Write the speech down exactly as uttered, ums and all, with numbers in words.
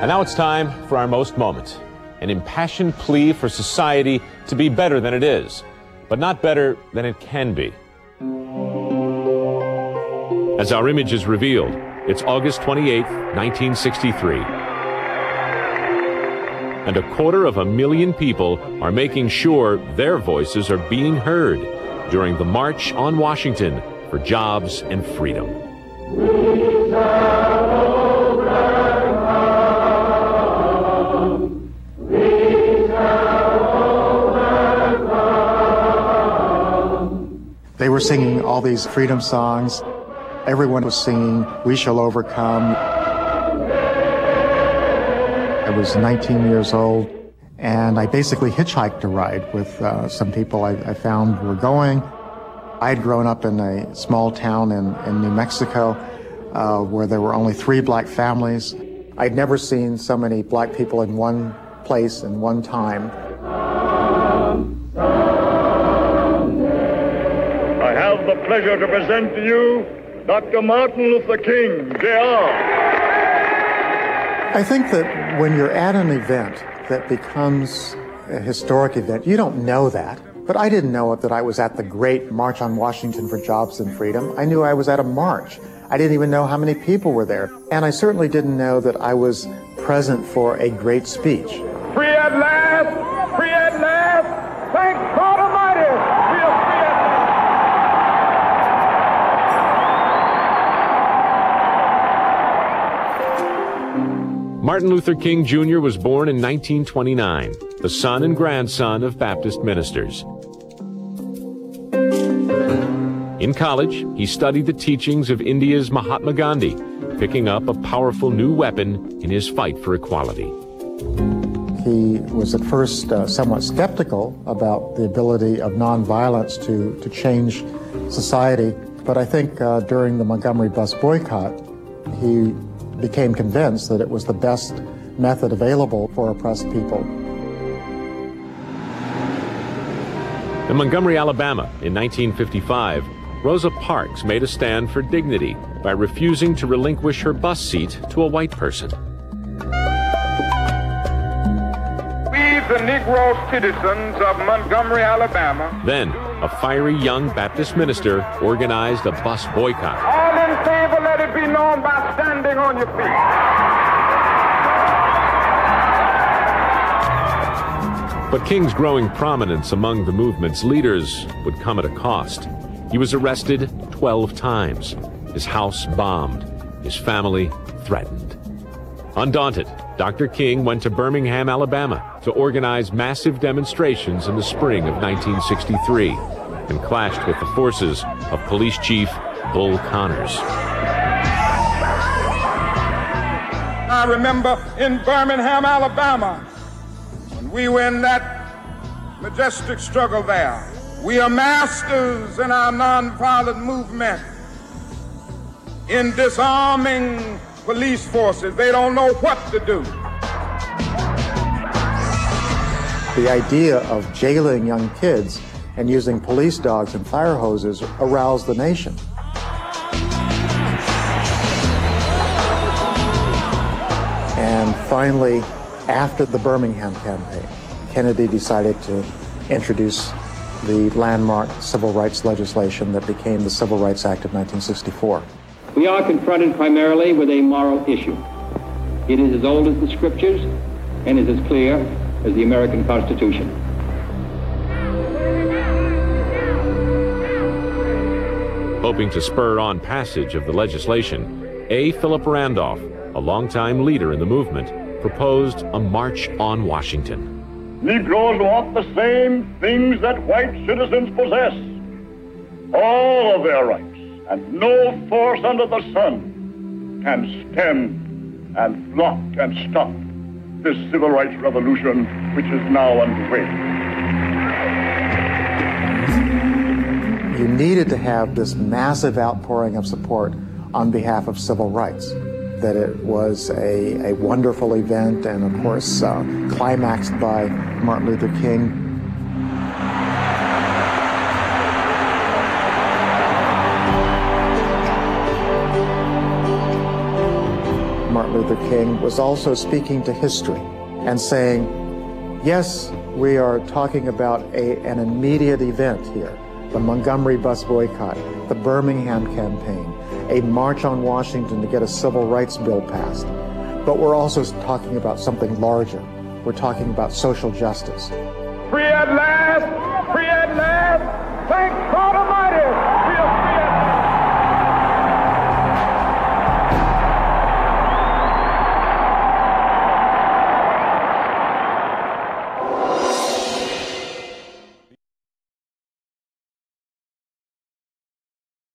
And now it's time for our most moment, an impassioned plea for society to be better than it is, but not better than it can be. As our image is revealed, it's August twenty-eighth, nineteen sixty-three. And a quarter of a million people are making sure their voices are being heard during the March on Washington for Jobs and Freedom. We shall overcome. We shall overcome. They were singing all these freedom songs. Everyone was singing, "We shall overcome." I was nineteen years old, and I basically hitchhiked a ride with uh, some people I, I found were going. I had grown up in a small town in, in New Mexico uh, where there were only three black families. I'd never seen so many black people in one place in one time. I have the pleasure to present to you Doctor Martin Luther King, J R I think that when you're at an event that becomes a historic event, you don't know that. But I didn't know that I was at the great March on Washington for Jobs and Freedom. I knew I was at a march. I didn't even know how many people were there. And I certainly didn't know that I was present for a great speech. Free at last! Free at last! Thank God Almighty! We are free at last! Martin Luther King Junior was born in nineteen twenty-nine, the son and grandson of Baptist ministers. In college, he studied the teachings of India's Mahatma Gandhi, picking up a powerful new weapon in his fight for equality. He was at first uh, somewhat skeptical about the ability of nonviolence to, to change society, but I think uh, during the Montgomery bus boycott, he became convinced that it was the best method available for oppressed people. In Montgomery, Alabama, in nineteen fifty-five, Rosa Parks made a stand for dignity by refusing to relinquish her bus seat to a white person. We, the Negro citizens of Montgomery, Alabama. Then, a fiery young Baptist minister organized a bus boycott. All in favor, let it be known by standing on your feet. But King's growing prominence among the movement's leaders would come at a cost. He was arrested twelve times, his house bombed, his family threatened. Undaunted, Doctor King went to Birmingham, Alabama to organize massive demonstrations in the spring of nineteen sixty-three and clashed with the forces of Police Chief Bull Connors. I remember in Birmingham, Alabama, when we were in that majestic struggle there. We are masters in our nonviolent movement in disarming police forces. They don't know what to do. The idea of jailing young kids and using police dogs and fire hoses aroused the nation. And finally, after the Birmingham campaign, Kennedy decided to introduce the landmark civil rights legislation that became the Civil Rights Act of nineteen sixty-four. We are confronted primarily with a moral issue. It is as old as the scriptures and is as clear as the American Constitution. Hoping to spur on passage of the legislation, A. Philip Randolph, a longtime leader in the movement, proposed a March on Washington. Negroes want the same things that white citizens possess. All of their rights, and no force under the sun can stem and block and stop this civil rights revolution which is now underway. You needed to have this massive outpouring of support on behalf of civil rights. That it was a, a wonderful event, and of course uh, climaxed by Martin Luther King. Martin Luther King was also speaking to history and saying, yes, we are talking about a, an immediate event here, the Montgomery bus boycott, the Birmingham campaign, a march on Washington to get a civil rights bill passed. But we're also talking about something larger. We're talking about social justice. Free at last, free at last, thank God Almighty.